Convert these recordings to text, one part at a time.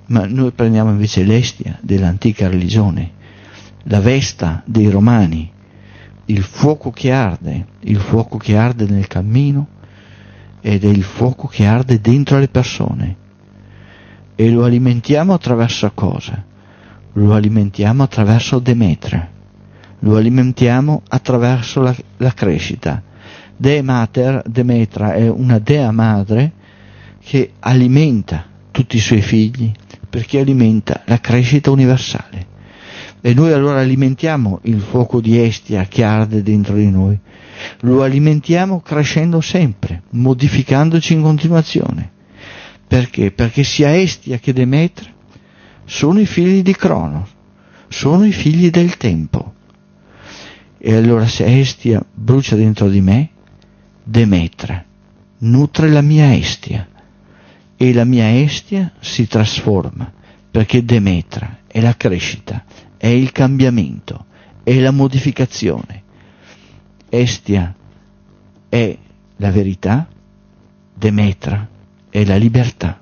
ma noi prendiamo invece l'Estia dell'antica religione, la Vesta dei Romani, il fuoco che arde nel cammino, ed è il fuoco che arde dentro le persone, e lo alimentiamo attraverso cosa? Lo alimentiamo attraverso Demetra, lo alimentiamo attraverso la crescita. Demetra è una dea madre che alimenta tutti i suoi figli, perché alimenta la crescita universale. E noi allora alimentiamo il fuoco di Estia che arde dentro di noi, lo alimentiamo crescendo sempre, modificandoci in continuazione. Perché? Perché sia Estia che Demetra sono i figli di Cronos, sono i figli del tempo. E allora se Estia brucia dentro di me, Demetra nutre la mia Estia, e la mia Estia si trasforma, perché Demetra è la crescita, è il cambiamento, è la modificazione. Estia è la verità, Demetra è la libertà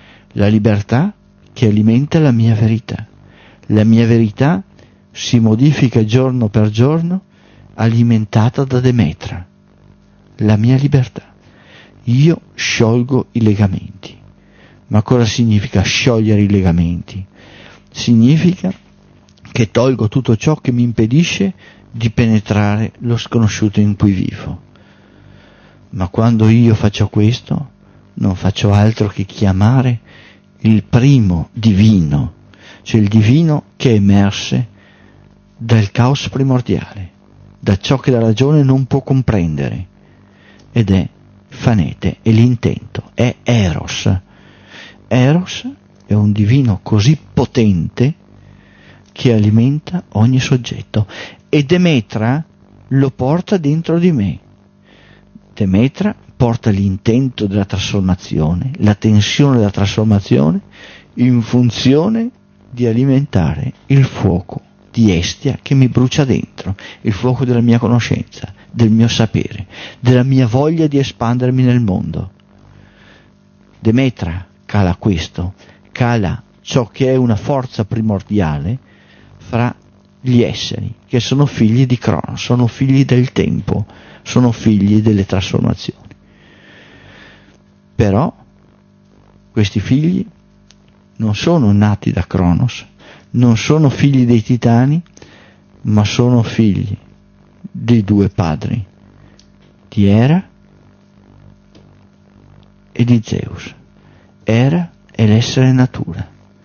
che alimenta la mia verità. La mia verità si modifica giorno per giorno, alimentata da Demetra, la mia libertà. Io sciolgo i legamenti. Ma cosa significa sciogliere i legamenti? Significa che tolgo tutto ciò che mi impedisce di penetrare lo sconosciuto in cui vivo. Ma quando io faccio questo, non faccio altro che chiamare il primo divino, cioè il divino che emerse dal caos primordiale, da ciò che la ragione non può comprendere, ed è Fanete, è l'intento, è Eros. Eros è un divino così potente che alimenta ogni soggetto, e Demetra lo porta dentro di me. Demetra porta l'intento della trasformazione, la tensione della trasformazione, in funzione di alimentare il fuoco di Estia che mi brucia dentro, il fuoco della mia conoscenza, del mio sapere, della mia voglia di espandermi nel mondo. Demetra cala questo, cala ciò che è una forza primordiale fra gli esseri, che sono figli di Cronos, sono figli del tempo, sono figli delle trasformazioni. Però questi figli non sono nati da Cronos, non sono figli dei titani, ma sono figli dei due padri, di Era e di Zeus. Era è l'essere natura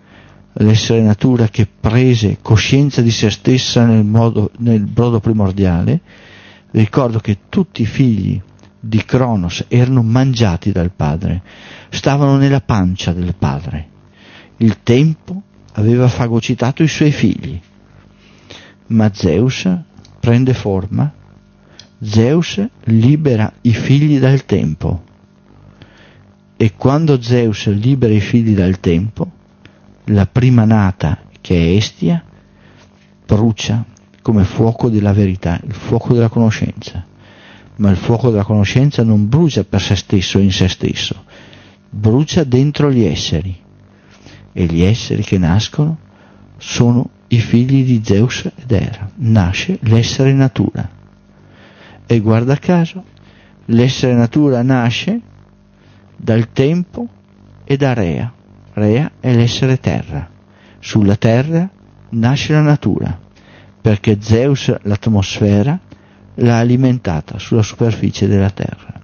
che prese coscienza di se stessa nel brodo primordiale. Ricordo che tutti i figli di Cronos erano mangiati dal padre, stavano nella pancia del padre. Il tempo aveva fagocitato i suoi figli, ma Zeus prende forma, Zeus libera i figli dal tempo, e quando Zeus libera i figli dal tempo, la prima nata, che è Estia, brucia come fuoco della verità, il fuoco della conoscenza. Ma il fuoco della conoscenza non brucia per se stesso in se stesso, brucia dentro gli esseri, e gli esseri che nascono sono i figli di Zeus ed Era. Nasce l'essere natura, e guarda caso l'essere natura nasce dal tempo e da Rea. Rea è l'essere terra. Sulla terra nasce la natura, perché Zeus l'atmosfera l'ha alimentata sulla superficie della terra.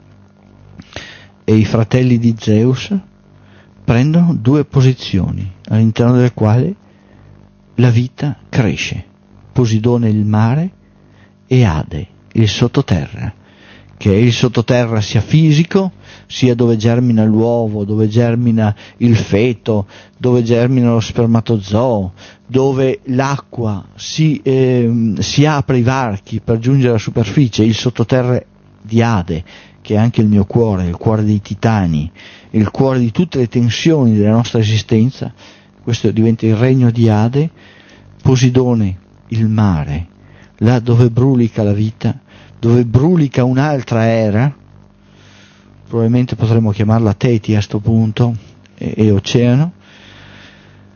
E i fratelli di Zeus prendono due posizioni all'interno delle quali la vita cresce: Posidone, il mare, e Ade, il sottoterra, che è il sottoterra sia fisico, sia dove germina l'uovo, dove germina il feto, dove germina lo spermatozoo, dove l'acqua si apre i varchi per giungere alla superficie, il sottoterra di Ade, che è anche il mio cuore, il cuore dei titani, il cuore di tutte le tensioni della nostra esistenza. Questo diventa il regno di Ade. Posidone, il mare, là dove brulica la vita, dove brulica un'altra era, probabilmente potremmo chiamarla Teti a sto punto, e oceano,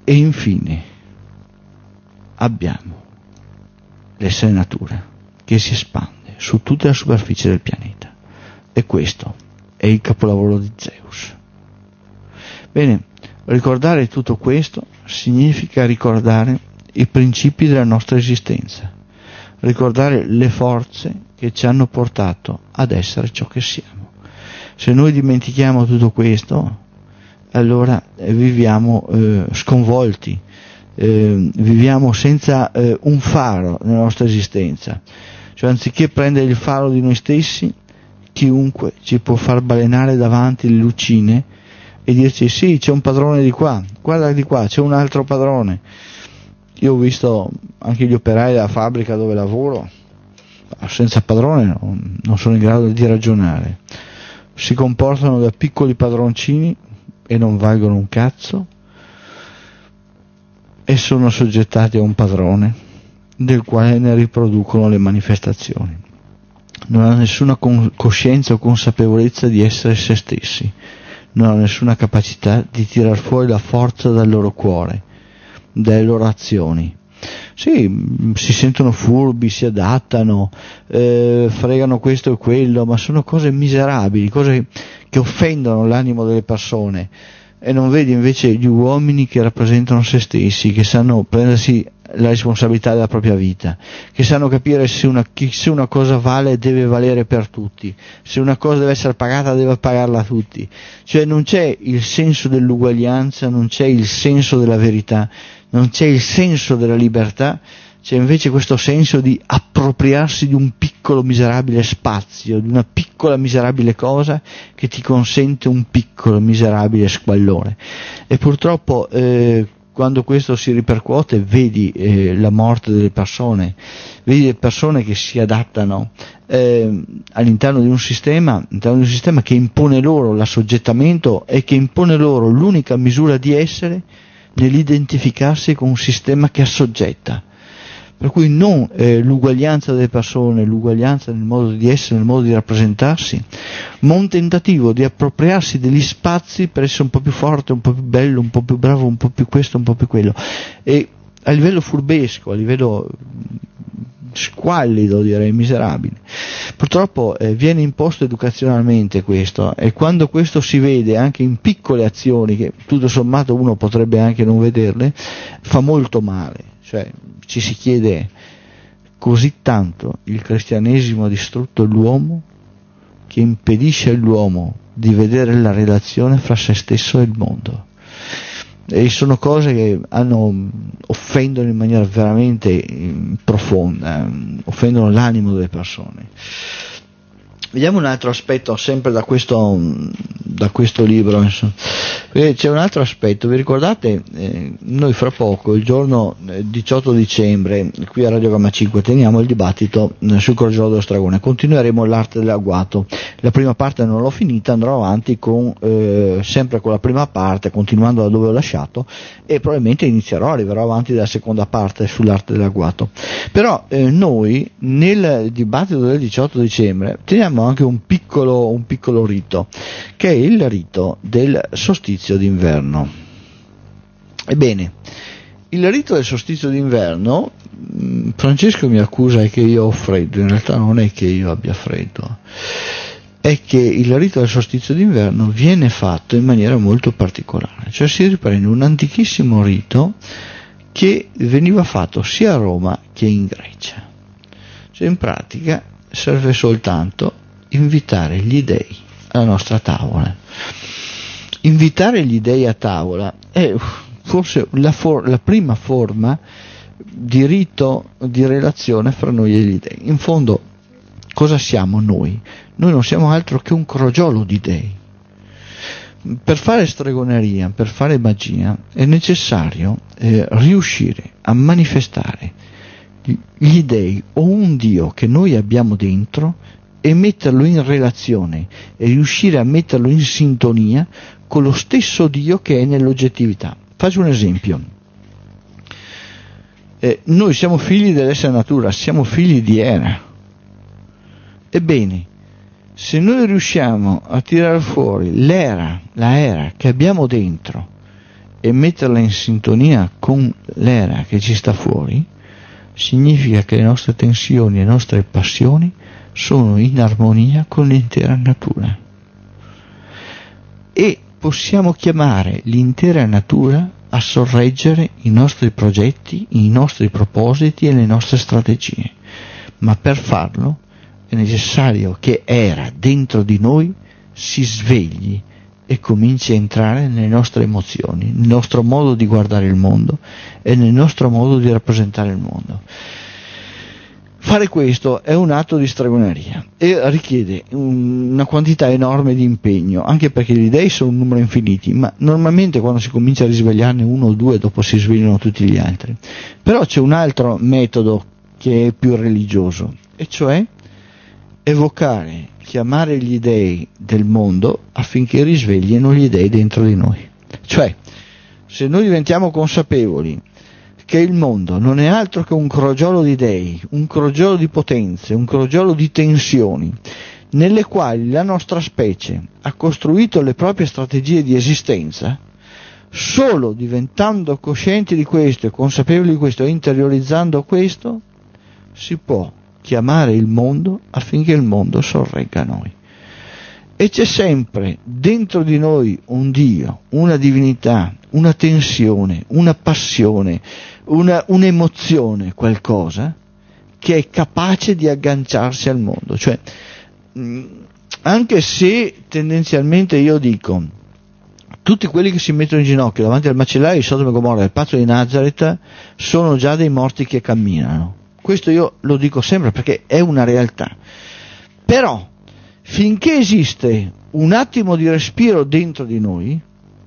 E infine abbiamo l'essere natura che si espande su tutta la superficie del pianeta, e questo è il capolavoro di Zeus. Bene, ricordare tutto questo significa ricordare i principi della nostra esistenza, ricordare le forze che ci hanno portato ad essere ciò che siamo. Se noi dimentichiamo tutto questo, allora viviamo sconvolti, viviamo senza un faro nella nostra esistenza. Cioè, anziché prendere il faro di noi stessi, chiunque ci può far balenare davanti le lucine e dirci: sì, c'è un padrone di qua, guarda di qua, c'è un altro padrone. Io ho visto anche gli operai della fabbrica dove lavoro, senza padrone non sono in grado di ragionare, si comportano da piccoli padroncini e non valgono un cazzo, e sono assoggettati a un padrone del quale ne riproducono le manifestazioni. Non hanno nessuna coscienza o consapevolezza di essere se stessi, non hanno nessuna capacità di tirar fuori la forza dal loro cuore, dalle loro azioni. Sì, si sentono furbi, si adattano, fregano questo e quello, ma sono cose miserabili, cose che offendono l'animo delle persone. E non vedi invece gli uomini che rappresentano se stessi, che sanno prendersi la responsabilità della propria vita, che sanno capire se una cosa vale, deve valere per tutti, se una cosa deve essere pagata, deve pagarla a tutti. Cioè non c'è il senso dell'uguaglianza, non c'è il senso della verità, non c'è il senso della libertà, c'è invece questo senso di appropriarsi di un piccolo miserabile spazio, di una piccola miserabile cosa che ti consente un piccolo miserabile squallore. E purtroppo quando questo si ripercuote vedi la morte delle persone, vedi le persone che si adattano all'interno di un sistema che impone loro l'assoggettamento e che impone loro l'unica misura di essere nell'identificarsi con un sistema che assoggetta. Per cui non l'uguaglianza delle persone, l'uguaglianza nel modo di essere, nel modo di rappresentarsi, ma un tentativo di appropriarsi degli spazi per essere un po' più forte, un po' più bello, un po' più bravo, un po' più questo, un po' più quello. E a livello furbesco, a livello squallido, direi miserabile. Purtroppo viene imposto educazionalmente questo, e quando questo si vede anche in piccole azioni, che tutto sommato uno potrebbe anche non vederle, fa molto male. Cioè ci si chiede: così tanto il cristianesimo ha distrutto l'uomo che impedisce all'uomo di vedere la relazione fra se stesso e il mondo. E sono cose che offendono in maniera veramente profonda, offendono l'animo delle persone. Vediamo un altro aspetto sempre da questo libro. C'è un altro aspetto, vi ricordate, noi fra poco, il giorno 18 dicembre, qui a Radio Gamma 5 teniamo il dibattito sul Crogiolo dello Stragone, continueremo l'arte dell'agguato. La prima parte non l'ho finita, andrò avanti sempre con la prima parte, continuando da dove ho lasciato, e probabilmente arriverò avanti dalla seconda parte sull'arte dell'agguato. Però noi nel dibattito del 18 dicembre teniamo anche un piccolo rito, che è il rito del solstizio d'inverno. Ebbene, il rito del solstizio d'inverno, Francesco mi accusa che io ho freddo, in realtà non è che io abbia freddo, è che il rito del solstizio d'inverno viene fatto in maniera molto particolare, cioè si riprende un antichissimo rito che veniva fatto sia a Roma che in Grecia. Cioè in pratica serve soltanto invitare gli dei alla nostra tavola. Invitare gli dei a tavola è forse la prima forma di rito di relazione fra noi e gli dei. In fondo cosa siamo noi? Noi non siamo altro che un crogiolo di dei. Per fare stregoneria, per fare magia, è necessario riuscire a manifestare gli dei o un Dio che noi abbiamo dentro e metterlo in relazione e riuscire a metterlo in sintonia con lo stesso Dio che è nell'oggettività. Faccio un esempio. Noi siamo figli dell'essere natura, siamo figli di Era. Ebbene, se noi riusciamo a tirare fuori la Era che abbiamo dentro e metterla in sintonia con l'era che ci sta fuori, significa che le nostre tensioni e le nostre passioni sono in armonia con l'intera natura. E possiamo chiamare l'intera natura a sorreggere i nostri progetti, i nostri propositi e le nostre strategie. Ma per farlo è necessario che era dentro di noi si svegli e cominci a entrare nelle nostre emozioni, nel nostro modo di guardare il mondo e nel nostro modo di rappresentare il mondo. Fare questo è un atto di stregoneria e richiede una quantità enorme di impegno, anche perché gli dei sono un numero infiniti, ma normalmente quando si comincia a risvegliarne uno o due, dopo si svegliano tutti gli altri. Però c'è un altro metodo che è più religioso, e cioè evocare, chiamare gli dei del mondo affinché risveglino gli dei dentro di noi. Cioè, se noi diventiamo consapevoli che il mondo non è altro che un crogiolo di dei, un crogiolo di potenze, un crogiolo di tensioni, nelle quali la nostra specie ha costruito le proprie strategie di esistenza, solo diventando coscienti di questo e consapevoli di questo e interiorizzando questo, si può chiamare il mondo affinché il mondo sorregga noi. E c'è sempre dentro di noi un Dio, una divinità, una tensione, una passione, un'emozione, qualcosa che è capace di agganciarsi al mondo. Cioè, anche se tendenzialmente io dico, tutti quelli che si mettono in ginocchio davanti al macellaio di Sodoma e Gomorra del Pazzo di Nazareth sono già dei morti che camminano. Questo io lo dico sempre perché è una realtà. Però, finché esiste un attimo di respiro dentro di noi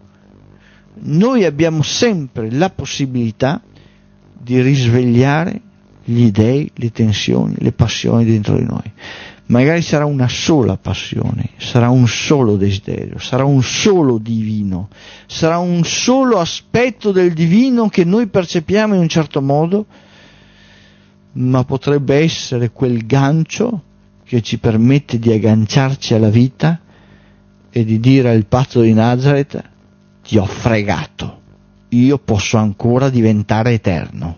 abbiamo sempre la possibilità di risvegliare gli dei, le tensioni, le passioni dentro di noi. Magari sarà una sola passione, sarà un solo desiderio, sarà un solo divino, sarà un solo aspetto del divino che noi percepiamo in un certo modo, ma potrebbe essere quel gancio che ci permette di agganciarci alla vita e di dire al Pazzo di Nazareth: ti ho fregato, io posso ancora diventare eterno.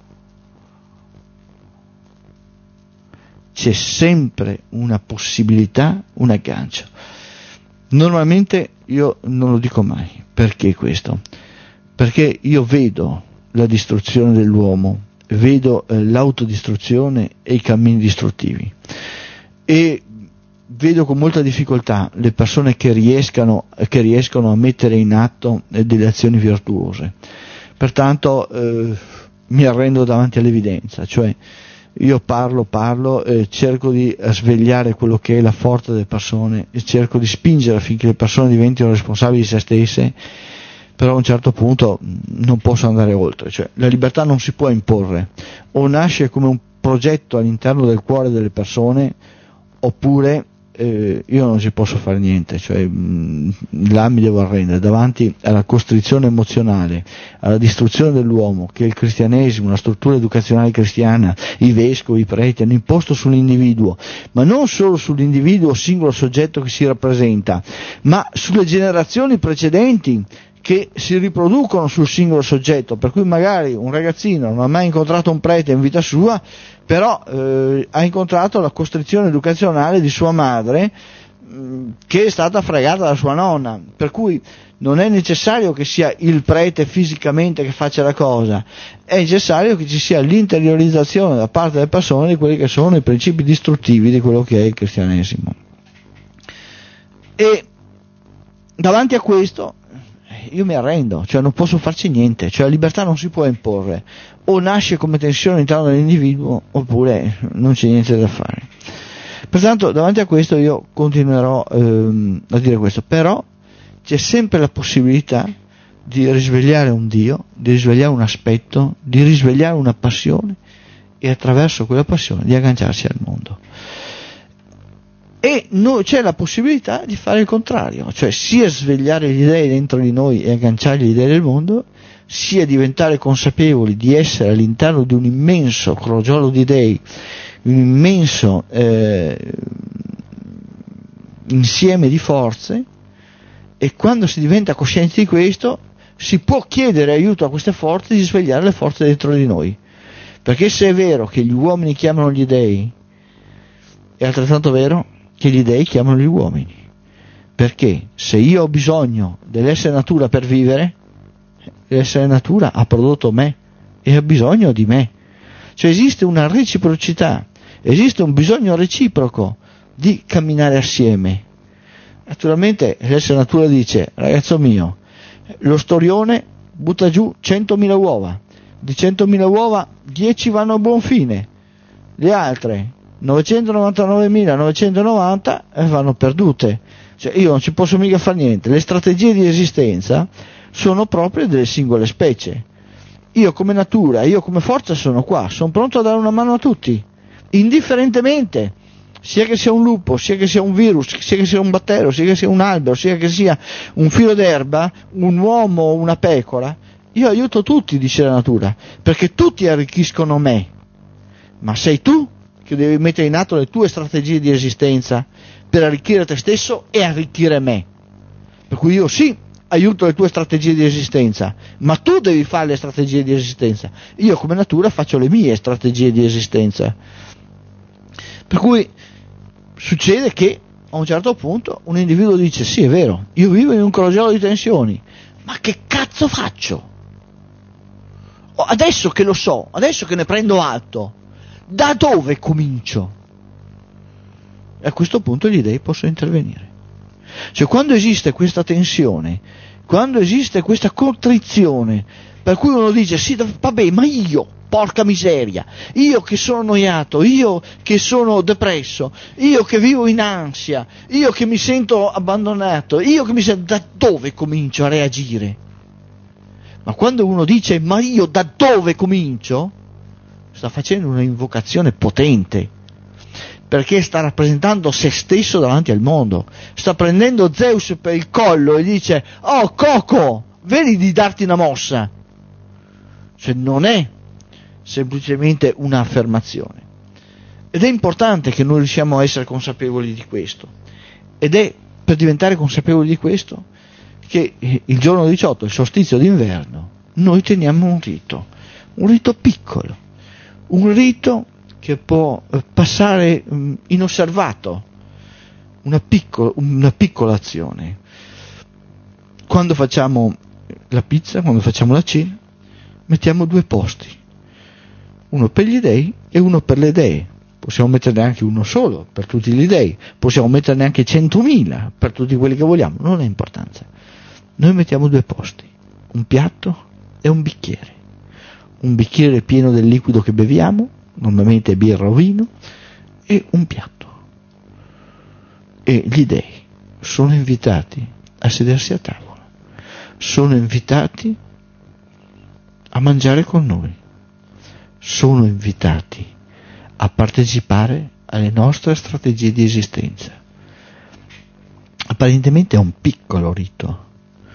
C'è sempre una possibilità, un aggancio. Normalmente io non lo dico mai. Perché questo? Perché io vedo la distruzione dell'uomo, vedo l'autodistruzione e i cammini distruttivi, e vedo con molta difficoltà le persone che riescono a mettere in atto delle azioni virtuose. Pertanto mi arrendo davanti all'evidenza, cioè io parlo, cerco di svegliare quello che è la forza delle persone e cerco di spingere affinché le persone diventino responsabili di se stesse, però a un certo punto non posso andare oltre. Cioè, la libertà non si può imporre, o nasce come un progetto all'interno del cuore delle persone, oppure io non ci posso fare niente. Cioè, là mi devo arrendere davanti alla costrizione emozionale, alla distruzione dell'uomo che il cristianesimo, la struttura educazionale cristiana, i vescovi, i preti hanno imposto sull'individuo, ma non solo sull'individuo singolo soggetto che si rappresenta, ma sulle generazioni precedenti che si riproducono sul singolo soggetto, per cui magari un ragazzino non ha mai incontrato un prete in vita sua, però ha incontrato la costrizione educazionale di sua madre, che è stata fregata da sua nonna, per cui non è necessario che sia il prete fisicamente che faccia la cosa, è necessario che ci sia l'interiorizzazione da parte delle persone di quelli che sono i principi distruttivi di quello che è il cristianesimo. E davanti a questo io mi arrendo, cioè non posso farci niente, cioè la libertà non si può imporre, o nasce come tensione all'interno dell'individuo oppure non c'è niente da fare. Pertanto davanti a questo io continuerò a dire questo, però c'è sempre la possibilità di risvegliare un Dio, di risvegliare un aspetto, di risvegliare una passione e attraverso quella passione di agganciarsi al mondo. E c'è la possibilità di fare il contrario, cioè sia svegliare gli dei dentro di noi e agganciargli gli dei del mondo, sia diventare consapevoli di essere all'interno di un immenso crogiolo di dei, un immenso insieme di forze, e quando si diventa coscienti di questo si può chiedere aiuto a queste forze di svegliare le forze dentro di noi. Perché se è vero che gli uomini chiamano gli dei, è altrettanto vero che gli dei chiamano gli uomini. Perché se io ho bisogno dell'essere natura per vivere, l'essere natura ha prodotto me e ha bisogno di me. Cioè esiste una reciprocità, esiste un bisogno reciproco di camminare assieme. Naturalmente l'essere natura dice: ragazzo mio, lo storione butta giù 100.000 uova, di 100.000 uova 10 vanno a buon fine, le altre 999.990 vanno perdute. Cioè io non ci posso mica fare niente, le strategie di esistenza sono proprie delle singole specie. Io come natura, io come forza sono qua, sono pronto a dare una mano a tutti, indifferentemente, sia che sia un lupo, sia che sia un virus, sia che sia un batterio, sia che sia un albero, sia che sia un filo d'erba, un uomo o una pecora. Io aiuto tutti, dice la natura, perché tutti arricchiscono me, ma sei tu che devi mettere in atto le tue strategie di esistenza per arricchire te stesso e arricchire me. Per cui io sì, aiuto le tue strategie di esistenza, ma tu devi fare le strategie di esistenza. Io come natura faccio le mie strategie di esistenza. Per cui succede che a un certo punto un individuo dice: sì, è vero, io vivo in un crogiolo di tensioni, ma che cazzo faccio? Adesso che lo so, adesso che ne prendo atto, da dove comincio? E a questo punto gli dei possono intervenire. Cioè quando esiste questa tensione, quando esiste questa contrizione, per cui uno dice: sì, vabbè, ma io, porca miseria, io che sono annoiato, io che sono depresso, io che vivo in ansia, io che mi sento abbandonato, io che mi sento... da dove comincio a reagire? Ma quando uno dice: ma io da dove comincio? Sta facendo una invocazione potente, perché sta rappresentando se stesso davanti al mondo, sta prendendo Zeus per il collo e dice: oh Coco, vedi di darti una mossa. Cioè non è semplicemente un'affermazione, ed è importante che noi riusciamo a essere consapevoli di questo, ed è per diventare consapevoli di questo che il giorno 18, il solstizio d'inverno, noi teniamo un rito piccolo, un rito che può passare inosservato, una piccola azione. Quando facciamo la pizza, quando facciamo la cena, mettiamo 2 posti, uno per gli dei e uno per le dee. Possiamo metterne anche uno solo per tutti gli dei, possiamo metterne anche 100.000 per tutti quelli che vogliamo, non ha importanza. Noi mettiamo 2 posti, un piatto e un bicchiere pieno del liquido che beviamo, normalmente birra o vino, e un piatto. E gli dei sono invitati a sedersi a tavola, sono invitati a mangiare con noi, sono invitati a partecipare alle nostre strategie di esistenza. Apparentemente è un piccolo rito,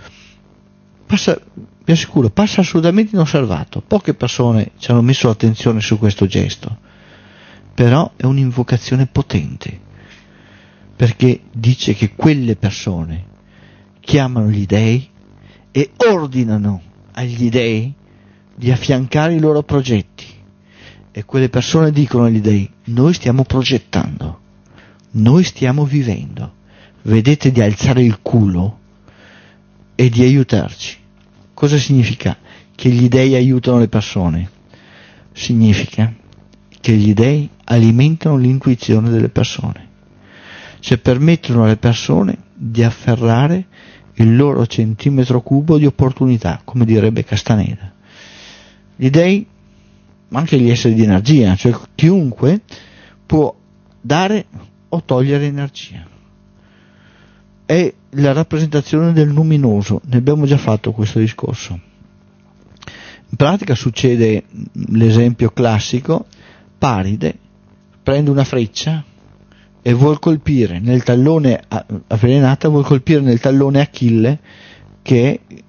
vi assicuro, passa assolutamente inosservato. Poche persone ci hanno messo l'attenzione su questo gesto, però è un'invocazione potente, perché dice che quelle persone chiamano gli dei e ordinano agli dei di affiancare i loro progetti, e quelle persone dicono agli dei: noi stiamo progettando, noi stiamo vivendo, vedete di alzare il culo e di aiutarci. Cosa significa che gli dei aiutano le persone? Significa che gli dei alimentano l'intuizione delle persone, cioè permettono alle persone di afferrare il loro centimetro cubo di opportunità, come direbbe Castaneda. Gli dei, ma anche gli esseri di energia, cioè chiunque può dare o togliere energia. È la rappresentazione del luminoso, ne abbiamo già fatto questo discorso. In pratica succede l'esempio classico: Paride prende una freccia e vuol colpire nel tallone avvelenata, vuol colpire nel tallone Achille, che è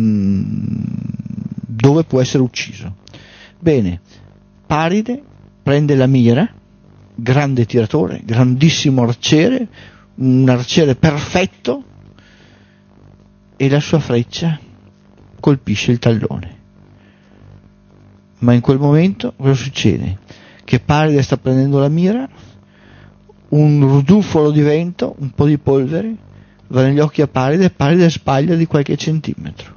dove può essere ucciso. Bene, Paride prende la mira, grande tiratore, grandissimo arciere, un arciere perfetto, e la sua freccia colpisce il tallone. Ma in quel momento cosa succede? Che Paride sta prendendo la mira, un ruduffolo di vento, un po' di polvere, va negli occhi a Paride e Paride sbaglia di qualche centimetro.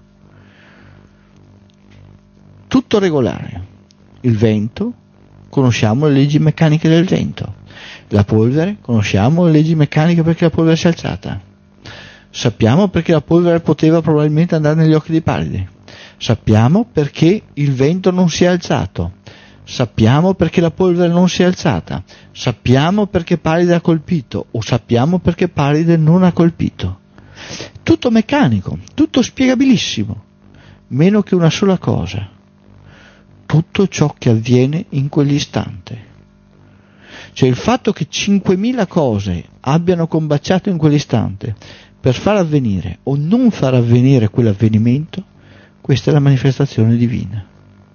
Tutto regolare. Il vento, conosciamo le leggi meccaniche del vento. La polvere, conosciamo le leggi meccaniche perché la polvere si è alzata. Sappiamo perché la polvere poteva probabilmente andare negli occhi di Paride. Sappiamo perché il vento non si è alzato. Sappiamo perché la polvere non si è alzata. Sappiamo perché Paride ha colpito, o sappiamo perché Paride non ha colpito. Tutto meccanico, tutto spiegabilissimo, meno che una sola cosa: tutto ciò che avviene in quell'istante. Cioè il fatto che 5.000 cose abbiano combaciato in quell'istante per far avvenire o non far avvenire quell'avvenimento, questa è la manifestazione divina.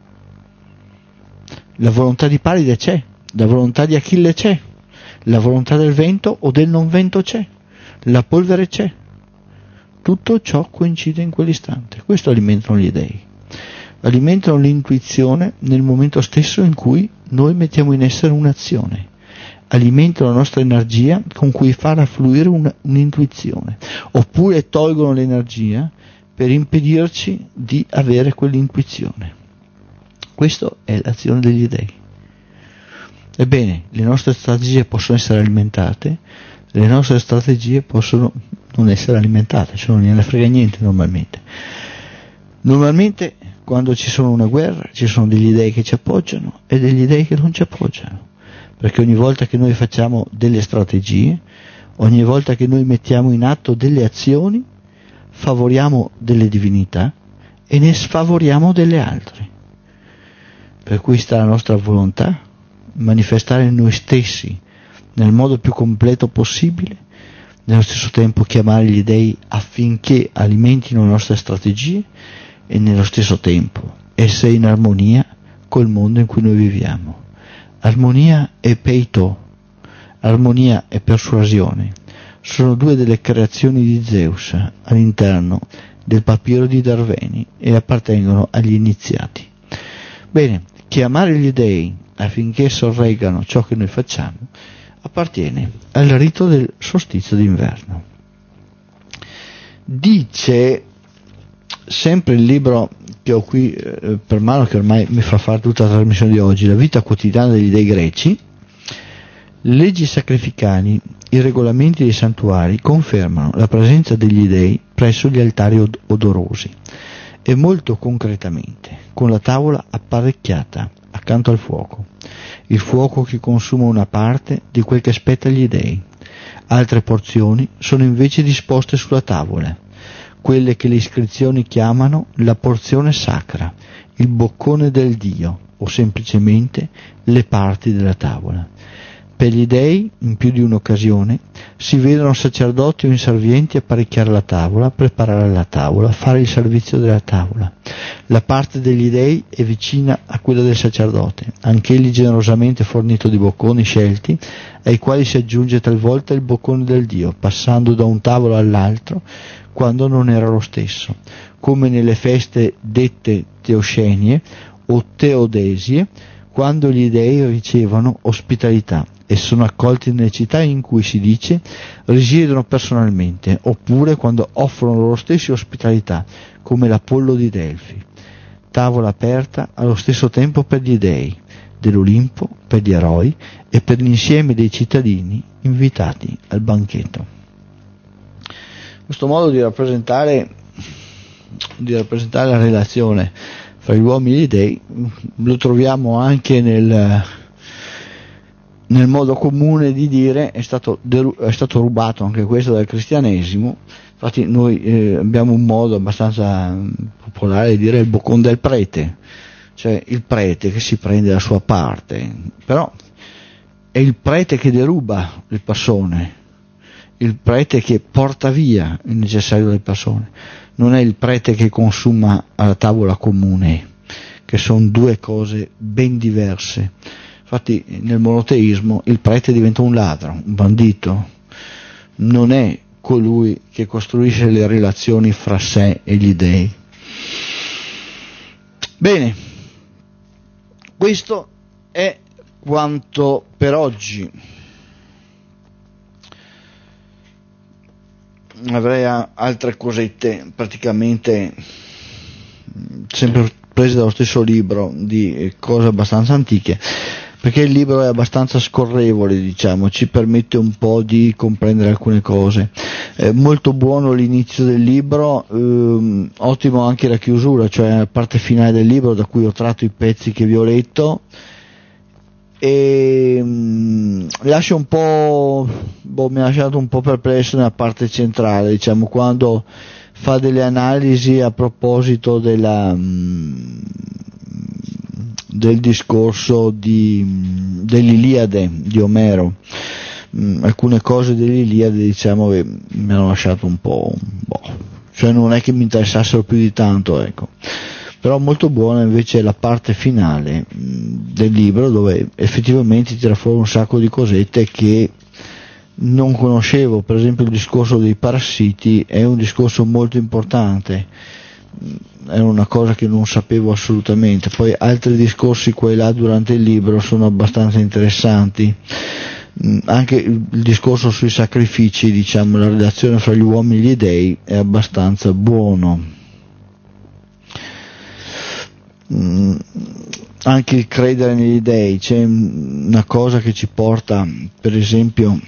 La volontà di Paride c'è, la volontà di Achille c'è, la volontà del vento o del non vento c'è, la polvere c'è. Tutto ciò coincide in quell'istante. Questo alimentano gli dei. Alimentano l'intuizione nel momento stesso in cui noi mettiamo in essere un'azione. Alimentano la nostra energia con cui far affluire un'intuizione. Oppure tolgono l'energia per impedirci di avere quell'intuizione. Questa è l'azione degli dei. Ebbene, le nostre strategie possono essere alimentate, le nostre strategie possono non essere alimentate, cioè non gliene frega niente normalmente. Normalmente quando ci sono una guerra ci sono degli dei che ci appoggiano e degli dei che non ci appoggiano, perché ogni volta che noi facciamo delle strategie, ogni volta che noi mettiamo in atto delle azioni, favoriamo delle divinità e ne sfavoriamo delle altre. Per cui sta la nostra volontà manifestare noi stessi nel modo più completo possibile, nello stesso tempo chiamare gli dei affinché alimentino le nostre strategie e nello stesso tempo essere in armonia col mondo in cui noi viviamo. Armonia e peito, armonia e persuasione sono due delle creazioni di Zeus all'interno del papiro di Darwini e appartengono agli iniziati. Bene, chiamare gli dei affinché sorreggano ciò che noi facciamo appartiene al rito del solstizio d'inverno. Dice sempre il libro che ho qui per mano, che ormai mi fa fare tutta la trasmissione di oggi, La vita quotidiana degli dei greci, le leggi sacrificali, i regolamenti dei santuari confermano la presenza degli dei presso gli altari odorosi e molto concretamente con la tavola apparecchiata accanto al fuoco, il fuoco che consuma una parte di quel che spetta agli dei. Altre porzioni sono invece disposte sulla tavola, quelle che le iscrizioni chiamano la porzione sacra, il boccone del Dio, o semplicemente le parti della tavola. Per gli dei, in più di un'occasione, si vedono sacerdoti o inservienti apparecchiare la tavola, preparare la tavola, fare il servizio della tavola. La parte degli dei è vicina a quella del sacerdote, anch'egli generosamente fornito di bocconi scelti, ai quali si aggiunge talvolta il boccone del Dio, passando da un tavolo all'altro quando non era lo stesso, come nelle feste dette teoscenie o teodesie, quando gli dei ricevono ospitalità e sono accolti nelle città in cui si dice risiedono personalmente, oppure quando offrono loro stessi ospitalità, come l'Apollo di Delfi. Tavola aperta allo stesso tempo per gli dei dell'Olimpo, per gli eroi e per l'insieme dei cittadini invitati al banchetto. Questo modo di rappresentare la relazione fra gli uomini e gli dei lo troviamo anche nel modo comune di dire, è stato rubato anche questo dal cristianesimo. Infatti noi abbiamo un modo abbastanza popolare di dire il boccone del prete, cioè il prete che si prende la sua parte, però è il prete che deruba le persone, il prete che porta via il necessario delle persone, non è il prete che consuma alla tavola comune, che sono due cose ben diverse. Infatti nel monoteismo il prete diventa un ladro, un bandito, non è colui che costruisce le relazioni fra sé e gli dei. Bene, questo è quanto per oggi. Avrei altre cosette, praticamente sempre prese dallo stesso libro, di cose abbastanza antiche, perché il libro è abbastanza scorrevole, diciamo, ci permette un po' di comprendere alcune cose. Molto buono l'inizio del libro, ottimo anche la chiusura, cioè la parte finale del libro, da cui ho tratto i pezzi che vi ho letto, e lascia un po', mi ha lasciato un po' perplesso nella parte centrale, diciamo, quando fa delle analisi a proposito del discorso dell'Iliade di Omero. Alcune cose dell'Iliade, diciamo, che mi hanno lasciato un po', cioè non è che mi interessassero più di tanto, ecco. Però molto buona invece è la parte finale del libro, dove effettivamente tira fuori un sacco di cosette che non conoscevo. Per esempio il discorso dei parassiti è un discorso molto importante, è una cosa che non sapevo assolutamente. Poi altri discorsi qua e là durante il libro sono abbastanza interessanti, anche il discorso sui sacrifici, diciamo, la relazione fra gli uomini e gli dei è abbastanza buono. Anche il credere negli dei, c'è una cosa che ci porta, per esempio,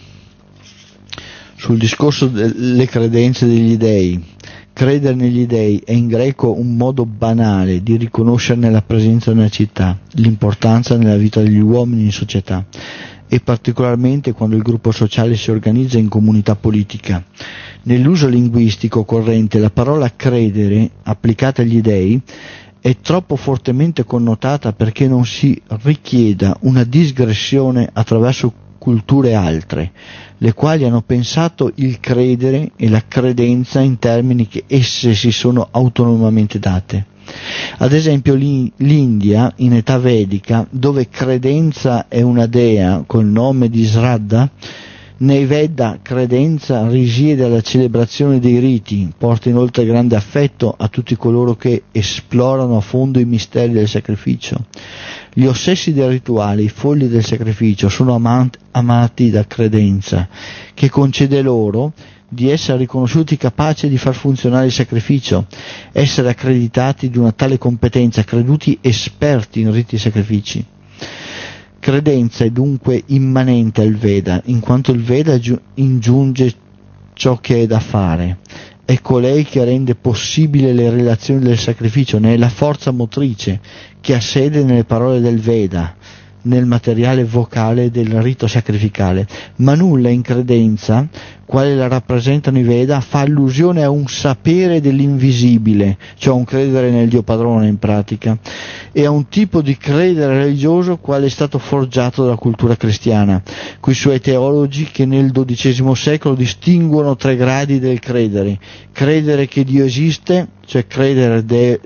sul discorso delle credenze degli dei. Credere negli dei è in greco un modo banale di riconoscerne la presenza nella città, l'importanza nella vita degli uomini in società, e particolarmente quando il gruppo sociale si organizza in comunità politica. Nell'uso linguistico corrente la parola credere, applicata agli dei, è troppo fortemente connotata perché non si richieda una digressione attraverso culture altre, le quali hanno pensato il credere e la credenza in termini che esse si sono autonomamente date. Ad esempio l'India, in età vedica, dove credenza è una dea col nome di Sraddha, nei Veda credenza risiede alla celebrazione dei riti, porta inoltre grande affetto a tutti coloro che esplorano a fondo i misteri del sacrificio. Gli ossessi del rituale, i folli del sacrificio, sono amati da credenza, che concede loro di essere riconosciuti capaci di far funzionare il sacrificio, essere accreditati di una tale competenza, creduti esperti in riti e sacrifici. Credenza è dunque immanente al Veda, in quanto il Veda ingiunge ciò che è da fare. È colei che rende possibile le relazioni del sacrificio, ne è la forza motrice che ha sede nelle parole del Veda, nel materiale vocale del rito sacrificale, ma nulla in credenza, quale la rappresentano i Veda, fa allusione a un sapere dell'invisibile, cioè un credere nel Dio padrone in pratica, e a un tipo di credere religioso quale è stato forgiato dalla cultura cristiana, coi suoi teologi che nel XII secolo distinguono 3 gradi del credere: credere che Dio esiste, cioè credere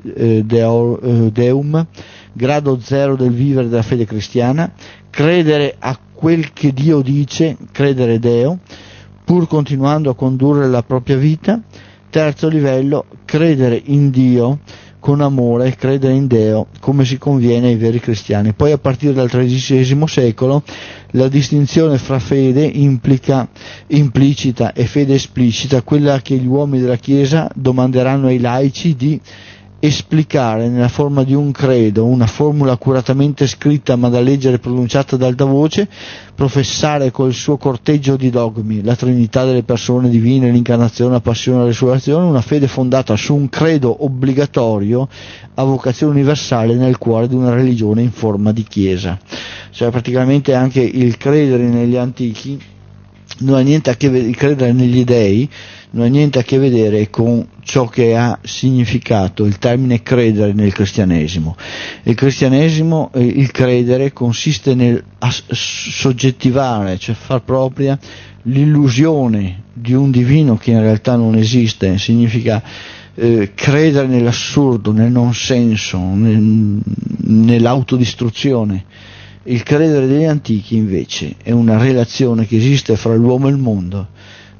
Deum, grado 0 del vivere della fede cristiana; credere a quel che Dio dice, credere Deo, pur continuando a condurre la propria vita; terzo livello, credere in Dio con amore, credere in Deo come si conviene ai veri cristiani. Poi a partire dal XIII secolo la distinzione fra fede implicita e fede esplicita, quella che gli uomini della Chiesa domanderanno ai laici di esplicare nella forma di un credo, una formula accuratamente scritta ma da leggere e pronunciata ad alta voce, professare col suo corteggio di dogmi la Trinità delle persone divine, l'incarnazione, la passione, la resurrezione, una fede fondata su un credo obbligatorio a vocazione universale nel cuore di una religione in forma di Chiesa. Cioè praticamente anche il credere negli antichi non ha niente a che vedere, il credere negli dei non ha niente a che vedere con ciò che ha significato il termine credere nel cristianesimo. Il cristianesimo, il credere consiste nel soggettivare, cioè far propria l'illusione di un divino che in realtà non esiste. Significa credere nell'assurdo, nel non senso, nell'autodistruzione. Il credere degli antichi invece è una relazione che esiste fra l'uomo e il mondo,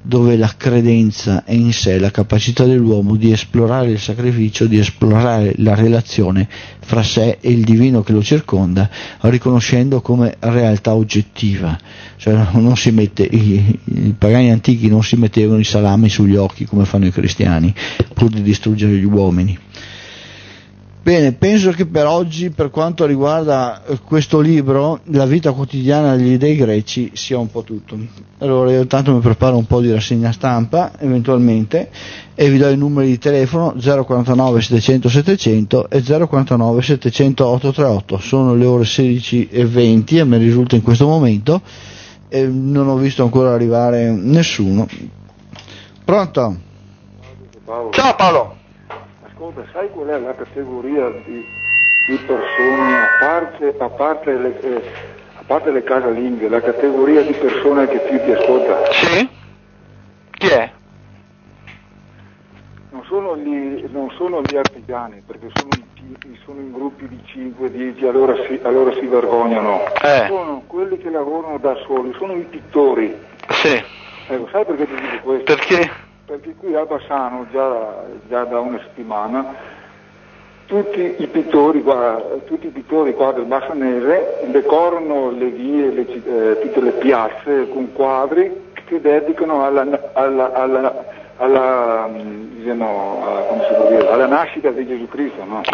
dove la credenza è in sé la capacità dell'uomo di esplorare il sacrificio, di esplorare la relazione fra sé e il divino che lo circonda, riconoscendo come realtà oggettiva. Cioè non si mette, i pagani antichi non si mettevano i salami sugli occhi come fanno i cristiani pur di distruggere gli uomini. Bene, penso che per oggi, per quanto riguarda questo libro, la vita quotidiana degli dei greci, sia un po' tutto. Allora io intanto mi preparo un po' di rassegna stampa, eventualmente, e vi do i numeri di telefono 049 700 700 e 049 700 838. Sono le ore 16:20 e mi risulta in questo momento, e non ho visto ancora arrivare nessuno. Pronto? Ciao Paolo! Ascolta, sai qual è la categoria di persone, a parte le casalinghe, la categoria di persone che più ti ascolta? Sì? Chi è? Non sono gli artigiani, perché sono in gruppi di 5, 10, allora si vergognano. Sono quelli che lavorano da soli, sono i pittori. Sì. Ecco, sai perché ti dico questo? Perché? Perché qui a Bassano, già da una settimana, tutti i pittori qua del Bassanese decorano le vie, tutte le piazze con quadri che dedicano alla nascita di Gesù Cristo, no?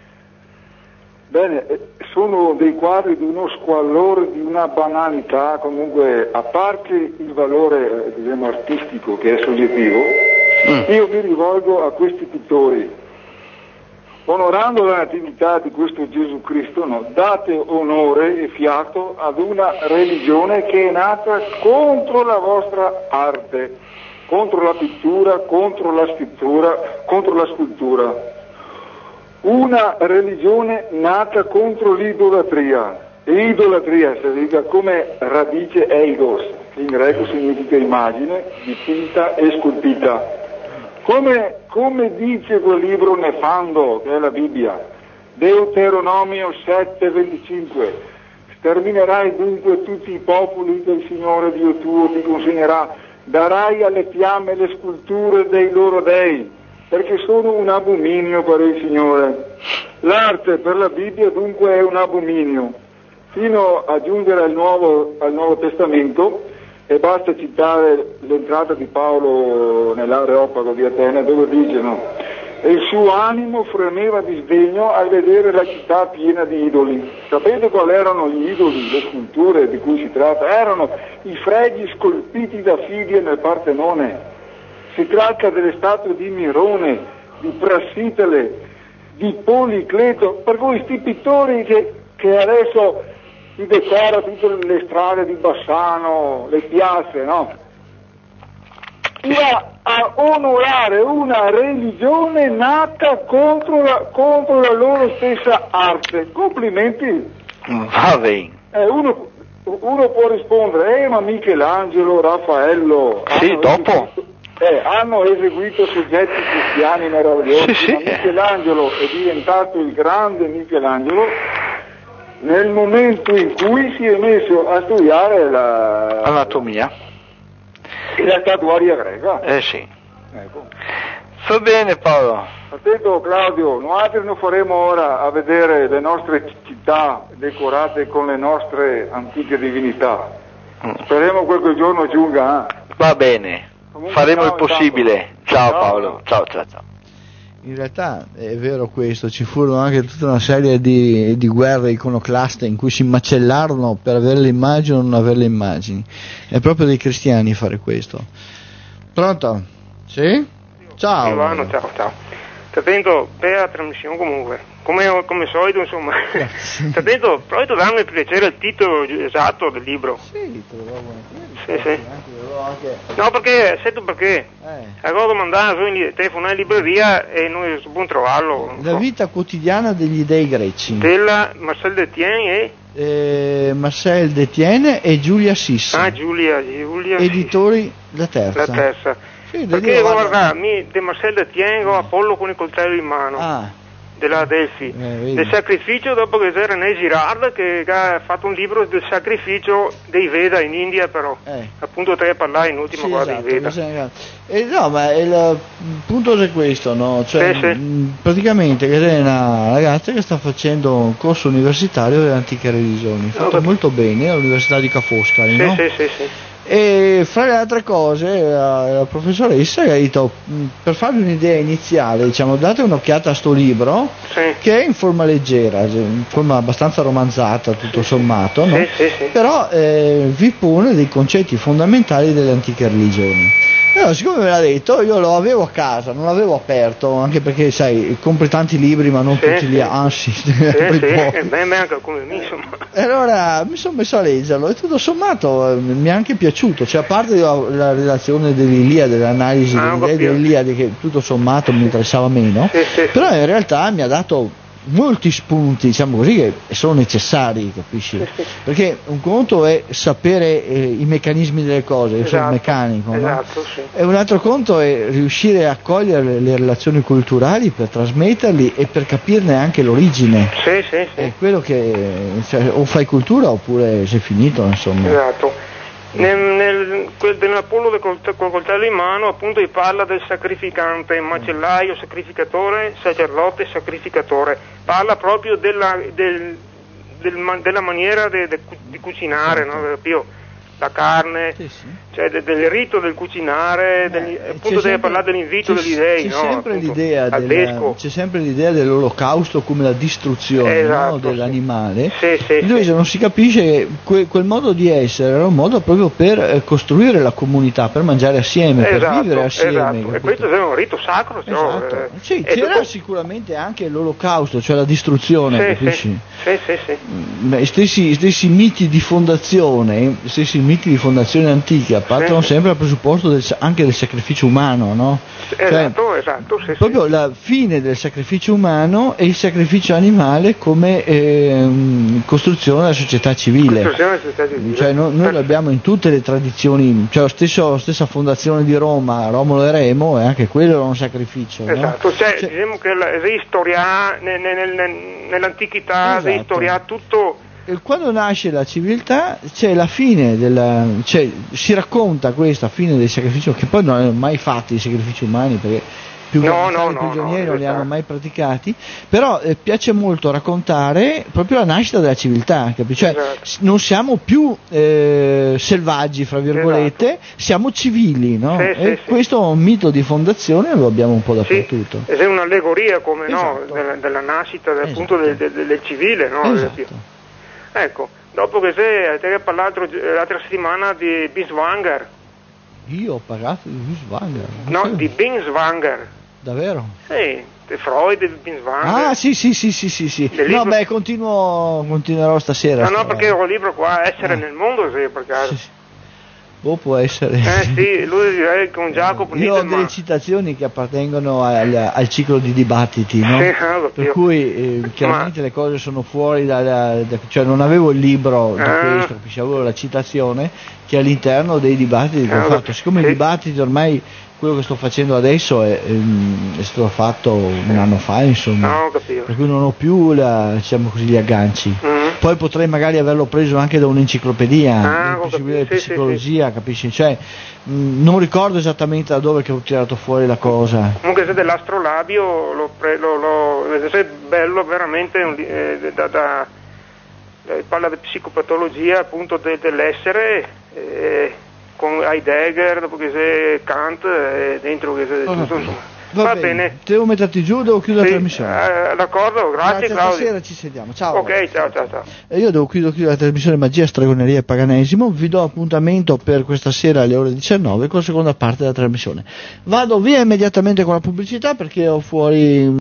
Bene, sono dei quadri di uno squallore, di una banalità, comunque, a parte il valore artistico che è soggettivo, io mi rivolgo a questi pittori, onorando la natività di questo Gesù Cristo, no? Date onore e fiato ad una religione che è nata contro la vostra arte, contro la pittura, contro la scrittura, contro la scultura. Una religione nata contro l'idolatria, e idolatria significa come radice eidos, che in greco significa immagine, dipinta e scolpita. Come dice quel libro nefando, che è la Bibbia, Deuteronomio 7:25, sterminerai dunque tutti i popoli che il Signore Dio tuo ti consegnerà, darai alle fiamme le sculture dei loro dei, perché sono un abominio per il Signore. L'arte per la Bibbia dunque è un abominio, fino a giungere al Nuovo Testamento, e basta citare l'entrata di Paolo nell'Areopago di Atene, dove dice, no? E il suo animo fremeva di sdegno al vedere la città piena di idoli. Sapete quali erano gli idoli, le sculture di cui si tratta? Erano i fregi scolpiti da Fidie nel Partenone. Si tratta delle statue di Mirone, di Prassitele, di Policleto, per cui questi pittori che adesso si decora tutte le strade di Bassano, le piazze, no? Va a onorare una religione nata contro la loro stessa arte. Complimenti. Va bene. Uno può rispondere, ma Michelangelo, Raffaello... Sì, dopo... hanno eseguito soggetti cristiani meravigliosi, sì. Ma Michelangelo è diventato il grande Michelangelo nel momento in cui si è messo a studiare l'anatomia e la statuaria greca. Sì. Ecco. Va bene Paolo. Attento Claudio, noi non faremo ora a vedere le nostre città decorate con le nostre antiche divinità. Speriamo quel giorno giunga. Va bene. Comunque, faremo il possibile. Ciao Paolo. Ciao. In realtà è vero questo, ci furono anche tutta una serie di guerre iconoclaste in cui si macellarono per avere le immagini o non avere le immagini. È proprio dei cristiani fare questo. Pronto? Sì? Ciao. Ivano, ciao. Sta attento per la trasmissione comunque, come solito insomma. Sta attento, proprio a darmi piacere il titolo esatto del libro. Sì, te lo do volentieri. Sì. No, perché, sai tu perché? Allora devo mandare telefonare in libreria e noi dobbiamo trovarlo. La vita quotidiana degli dei greci. Della Marcel Detienne Marcel Detienne e Giulia Sissa. Ah, Giulia. Editori La Terza. La Terza. Sì, perché guarda, di Marcel Detienne ho Apollo con il coltello in mano. della Delphi, del sacrificio, dopo che c'era René Girard che ha fatto un libro del sacrificio dei Veda in India, però appunto te parlare in ultima cosa di Veda. No, ma il punto è questo, no? Cioè, praticamente che è una ragazza che sta facendo un corso universitario delle antiche religioni, fatto molto bene all'Università di Ca' Foscari, no? Sì. E fra le altre cose la professoressa ha detto, per farvi un'idea iniziale, diciamo, date un'occhiata a sto libro che è in forma leggera, in forma abbastanza romanzata tutto sommato, no? Però vi pone dei concetti fondamentali delle antiche religioni. Allora, siccome me l'ha detto, io lo avevo a casa, non l'avevo aperto, anche perché sai, compri tanti libri ma non tutti li anzi. Anche come me, insomma. E allora mi sono messo a leggerlo e tutto sommato mi è anche piaciuto, cioè a parte la relazione dell'Iliade, dell'analisi dell'Iliade che tutto sommato mi interessava meno, però in realtà mi ha dato molti spunti, diciamo così, che sono necessari, capisci? Perché un conto è sapere i meccanismi delle cose, io sono meccanico, no? E un altro conto è riuscire a cogliere le relazioni culturali per trasmetterli e per capirne anche l'origine. È quello che, cioè, o fai cultura oppure sei finito, insomma. Esatto. Nell'Apollo col coltello in mano appunto parla del sacrificante, macellaio, sacrificatore, sacerdote, sacrificatore, parla proprio della maniera di cucinare, no? La carne, cioè del rito del cucinare, appunto deve parlare dell'invito degli dei, no? C'è sempre l'idea dell'olocausto come la distruzione, no? Dell'animale. Invece non si capisce che quel modo di essere era un modo proprio per costruire la comunità, per mangiare assieme, per vivere assieme. E questo è un rito sacro. C'era sicuramente anche l'olocausto, cioè la distruzione, capisci? Stessi miti di fondazione, miti di fondazione antica partono sempre dal presupposto anche del sacrificio umano, no? Esatto, proprio la fine del sacrificio umano e il sacrificio animale come costruzione della società civile. Cioè, noi l'abbiamo in tutte le tradizioni, cioè la stessa fondazione di Roma, Romolo e Remo, e anche quello era un sacrificio. Esatto, no? Diciamo che nell'antichità reistoria tutto. Quando nasce la civiltà c'è la fine si racconta questa fine del sacrificio, che poi non hanno mai fatti i sacrifici umani perché i prigionieri non li hanno mai praticati, però piace molto raccontare proprio la nascita della civiltà, capisci? Cioè, non siamo più selvaggi fra virgolette, siamo civili, no? Questo è un mito di fondazione, lo abbiamo un po' dappertutto. Ed è un'allegoria come della nascita appunto del civile, no? Ecco, dopo che te hai parlato l'altra settimana di Binswanger. Io ho parlato di Binswanger? No, di Binswanger. Davvero? Sì, di Freud e Binswanger. Ah, sì. No, beh, continuerò stasera. No, perché ho un libro qua, Essere nel mondo, per caso. Sì. Può essere. Sì, lui direi con Jacopo. Io ho delle citazioni che appartengono al ciclo di dibattiti, no? Per cui chiaramente le cose sono fuori cioè non avevo il libro di questo, capisci? Avevo la citazione che è all'interno dei dibattiti che ho fatto. Siccome i dibattiti ormai, quello che sto facendo adesso è stato fatto un anno fa, insomma, per cui non ho più diciamo così, gli agganci. Poi potrei magari averlo preso anche da un'enciclopedia, di psicologia, capisci? Cioè, non ricordo esattamente da dove che ho tirato fuori la cosa. Comunque se dell'astrolabio è bello veramente, parla di psicopatologia appunto dell'essere, con Heidegger, dopo che c'è Kant, dentro che c'è tutto, insomma. Va bene. Devo metterti giù, devo chiudere la trasmissione. D'accordo, grazie Claudio. Stasera ci sentiamo, ciao. Ok, ciao. Io devo chiudere la trasmissione Magia, Stregoneria e Paganesimo. Vi do appuntamento per questa sera alle ore 19 con la seconda parte della trasmissione. Vado via immediatamente con la pubblicità perché ho fuori